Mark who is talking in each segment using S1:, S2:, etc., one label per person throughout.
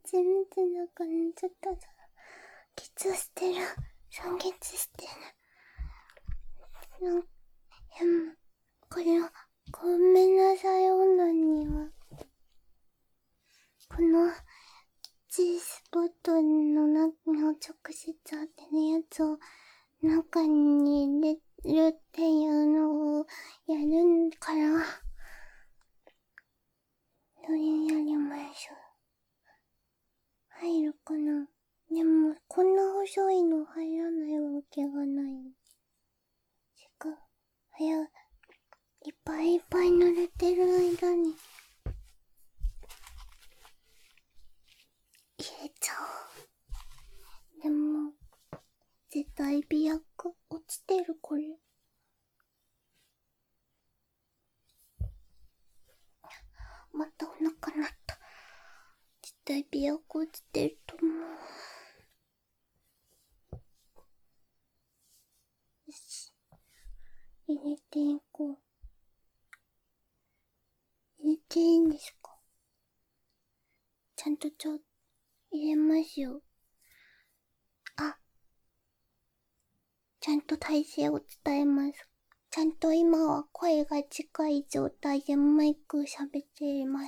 S1: ちみつだからちょっとケツしてる。酸欠してる。でも、これは、ごめんなさい、女には。この、G スポットの中の直接当てるやつを中に入れるっていうのをやるから、それやりましょう。入るかな。でも、こんな細いの入らないわけがない。いっぱいいっぱい濡れてる間に、入れちゃおう。でも、絶対美薬落ちてる、これ。またお腹鳴った。絶対美薬落ちてると思う。よし。入れていこう。入れていいんですか？ちゃんと入れますよ。あ、ちゃんと体勢を伝えます。ちゃんと今は声が近い状態でマイク喋っています。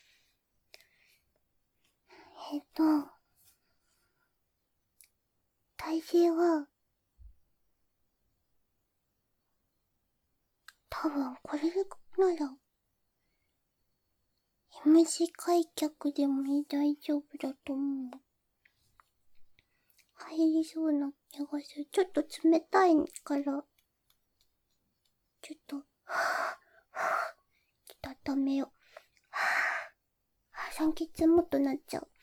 S1: 体勢は、多分これなら、MC 開脚でも大丈夫だと思う。入りそうな気がする。ちょっと冷たいから、ちょっと、温めよう。酸欠もっとなっちゃう。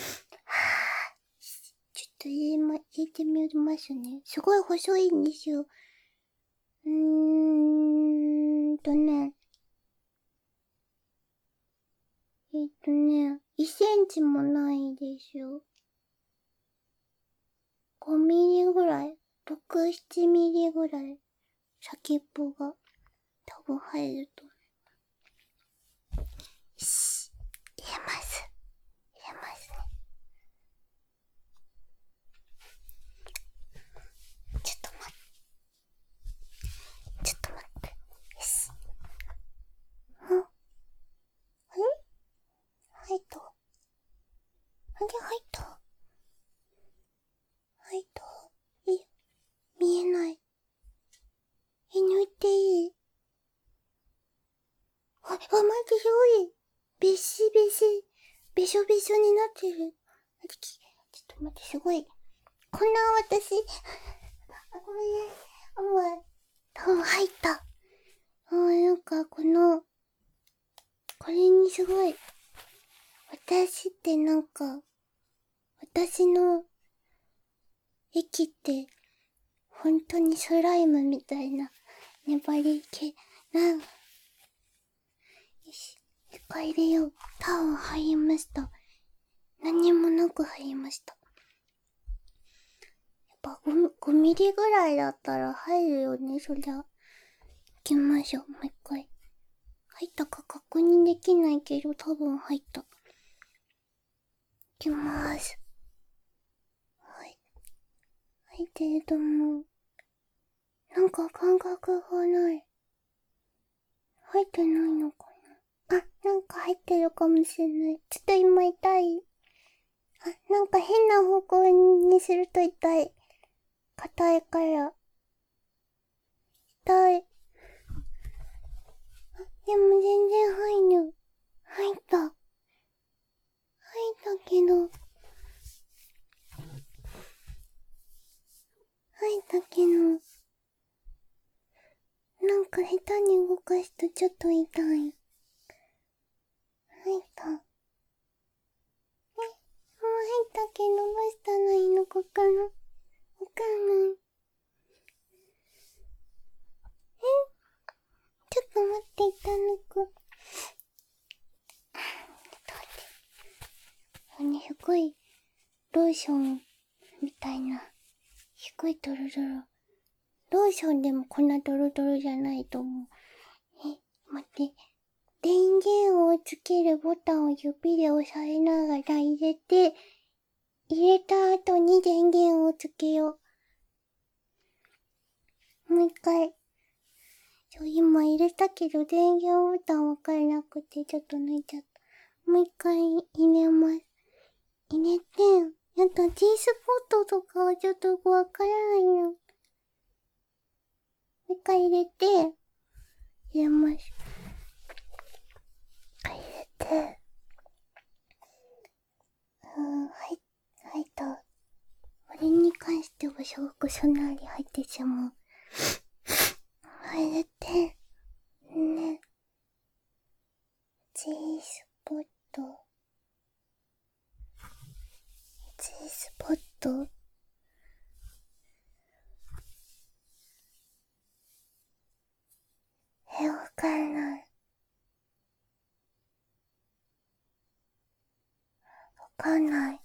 S1: ちょっと入れてみますね。すごい細いんですよ。1センチもないですよ。5ミリぐらい、6、7ミリぐらい、先っぽが多分入ると。よし、入れます。入れますね。ちょっと待って。よし。あれ入った。入った。見えない。抜いていい？待って、すごい。べしょべしょになってる。ちょっと待って、すごい。こんな私、ごめん。多分入った。なんかこれにすごい、私ってなんか、私の息って、本当にスライムみたいな粘り気な。よし、一回入れよう。多分入りました。何もなく入りました。やっぱ5ミリぐらいだったら入るよね、そりゃ。行きましょう、もう一回。入ったか確認できないけど、多分入った。行きまーす。はい。入ってると思う。なんか感覚がない。入ってないのかな？なんか入ってるかもしれない。ちょっと今痛い。なんか変な方向にすると痛い。硬いから。痛い。でも全然入った。入ったけど。なんか下手に動かすとちょっと痛い。入った。もう入ったけどどうしたらいいのかわかんない。ちょっと待って、痛抜く。すごい、ローションみたいな。すごいドロドロ。ローションでもこんなドロドロじゃないと思う。待って。 電源をつけるボタンを指で押さえながら入れて、入れた後に電源をつけよう。もう一回。今入れたけど電源ボタンわからなくてちょっと抜いちゃった。もう一回入れます。入れて、やっと G スポットとかはちょっとわからないの。もう一回入れて、入れます。入れて、入った。これに関してはすごくそんなに入ってしまう。入れて、ね。G スポット。G スポット。わかんない。わかんない。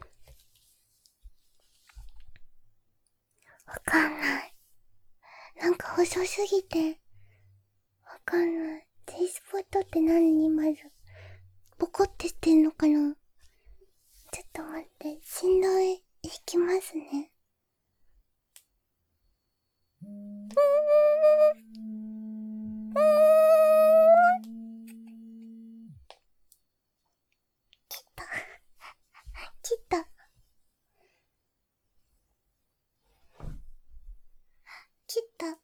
S1: わかんない。なんか細すぎて。わかんない。G スポットって何まず。ボコってしてんのかな。ちょっと待って。振動いきますね。切った。切った。切った。も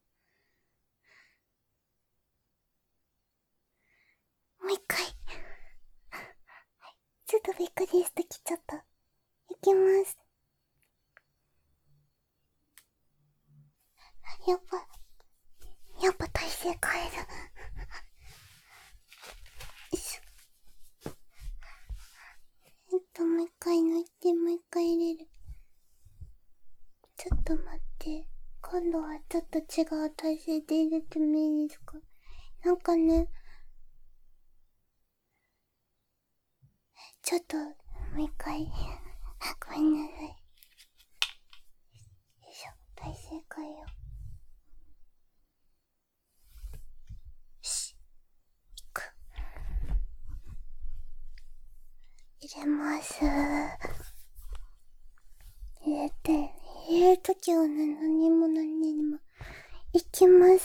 S1: う一回。ちょっとびっくりして切っちゃった。いきます。やっぱ体勢変える。よいしょ。もう一回抜いて、もう一回入れる。ちょっと待って。今度はちょっと違う体勢で入れてもいいですか？なんかね、ちょっと、もう一回。ごめんなさい。よいしょ、体勢変えよう。入れます。入れるときはね、何もいきます。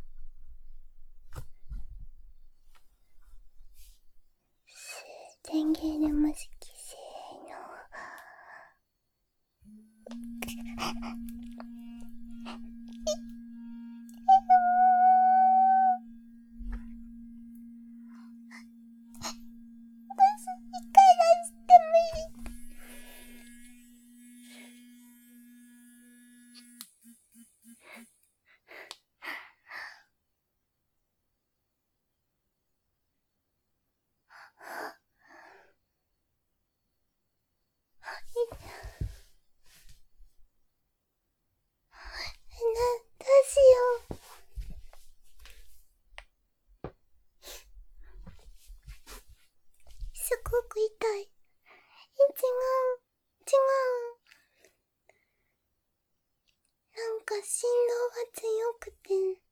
S1: 電源入れます。せーの。どうしよう。すごく痛い。違う。なんか振動が強くて。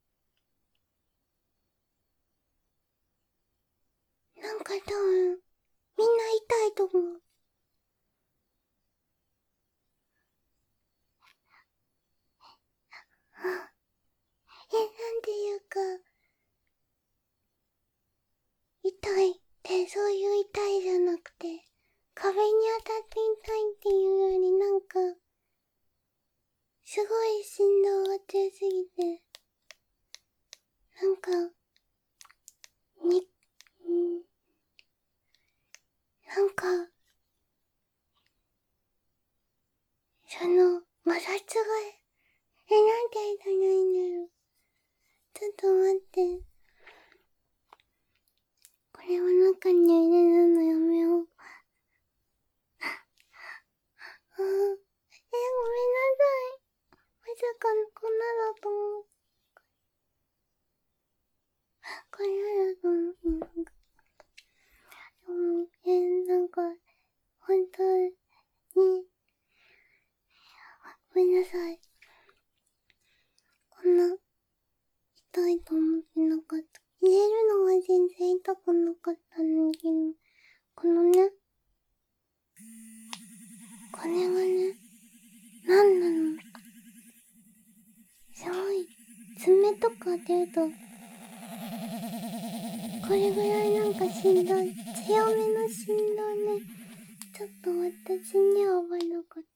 S1: なんか多分、みんな痛いと思う。なんていうか、痛いってそういう痛いじゃなくて、壁に当たって痛いっていうよりなんか、すごい振動が強すぎて、なんか、なんか、その、摩擦が、なんて言ったらいいんだろう。ちょっと待って。これを中に入れるのやめよう。ごめんなさい。まさかこんなだと思う。こんなだと思う。なんか、本当に、ごめんなさい。こんな、痛いと思ってなかった。入れるのは全然痛たくなかったんだけど、このね、これがね、なんなの、すごい、爪とか出ると、これぐらいなんか振動、強めの振動ね、ちょっと私には合わなかっ